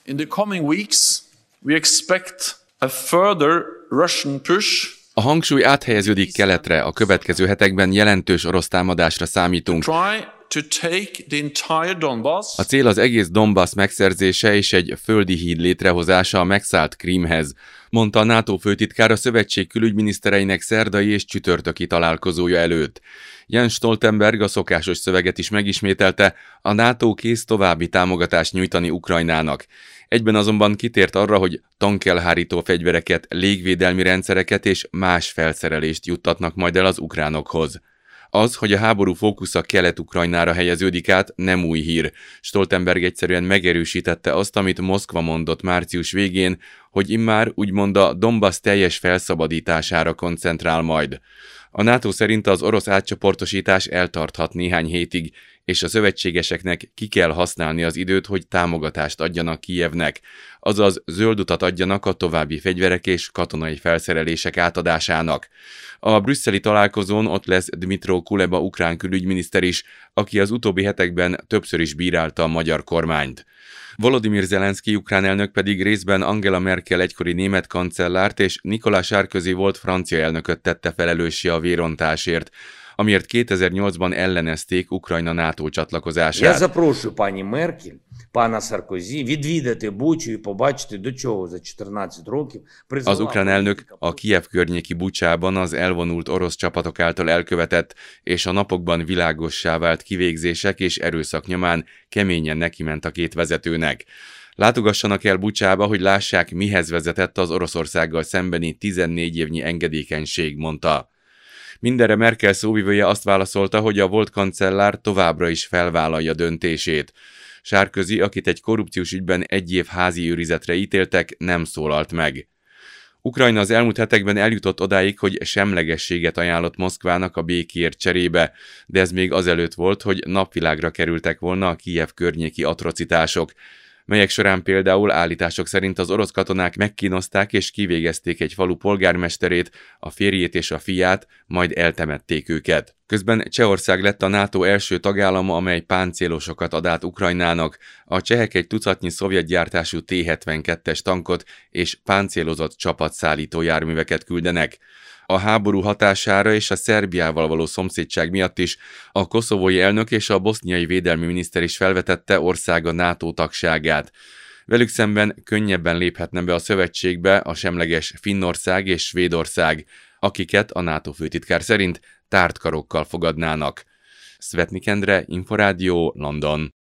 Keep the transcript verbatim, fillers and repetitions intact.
In the coming weeks, we expect a further Russian push. A hangsúly áthelyeződik keletre, a következő hetekben jelentős orosz támadásra számítunk. A cél az egész Donbass megszerzése és egy földi híd létrehozása a megszállt Krímhez, mondta a NATO főtitkár a szövetség külügyminisztereinek szerdai és csütörtöki találkozója előtt. Jens Stoltenberg a szokásos szöveget is megismételte, a NATO kész további támogatást nyújtani Ukrajnának. Egyben azonban kitért arra, hogy tankelhárító fegyvereket, légvédelmi rendszereket és más felszerelést juttatnak majd el az ukránokhoz. Az, hogy a háború fókusza Kelet-Ukrajnára helyeződik át, nem új hír. Stoltenberg egyszerűen megerősítette azt, amit Moszkva mondott március végén, hogy immár úgymond a Donbass teljes felszabadítására koncentrál majd. A NATO szerint az orosz átcsoportosítás eltarthat néhány hétig, és a szövetségeseknek ki kell használni az időt, hogy támogatást adjanak Kijevnek, azaz zöld utat adjanak a további fegyverek és katonai felszerelések átadásának. A brüsszeli találkozón ott lesz Dmytro Kuleba ukrán külügyminiszter is, aki az utóbbi hetekben többször is bírálta a magyar kormányt. Volodymyr Zelenszky ukrán elnök pedig részben Angela Merkel egykori német kancellárt és Nicolas Sarkozy volt francia elnököt tette felelőssé a vérontásért, amiért kétezer-nyolcban ellenezték Ukrajna NATO csatlakozását. Я запрошую пані Меркель, пана Саркозі відвідати Бучу і побачити, до чого за чотирнадцять років Az ukrán elnök a Kijev környéki Bucsában az elvonult orosz csapatok által elkövetett és a napokban világossá vált kivégzések és erőszak nyomán keményen nekiment a két vezetőnek. Látogassanak el Bucsába, hogy lássák, mihez vezetett az Oroszországgal szembeni tizennégy évnyi engedékenység, mondta. Mindenre Merkel szóvivője azt válaszolta, hogy a volt kancellár továbbra is felvállalja döntését. Sarkozy, akit egy korrupciós ügyben egy év házi őrizetre ítéltek, nem szólalt meg. Ukrajna az elmúlt hetekben eljutott odáig, hogy semlegességet ajánlott Moszkvának a békéért cserébe, de ez még azelőtt volt, hogy napvilágra kerültek volna a Kijev környéki atrocitások, melyek során például állítások szerint az orosz katonák megkínozták és kivégezték egy falu polgármesterét, a férjét és a fiát, majd eltemették őket. Közben Csehország lett a NATO első tagállama, amely páncélosokat ad át Ukrajnának. A csehek egy tucatnyi szovjet gyártású té hetvenkettes tankot és páncélozott csapatszállító járműveket küldenek. A háború hatására és a Szerbiával való szomszédság miatt is a koszovói elnök és a boszniai védelmi miniszter is felvetette országa NATO tagságát. Velük szemben könnyebben léphetne be a szövetségbe a semleges Finnország és Svédország, akiket a NATO főtitkár szerint tárt karokkal fogadnának. Szvetnik Endre, Inforádió, London.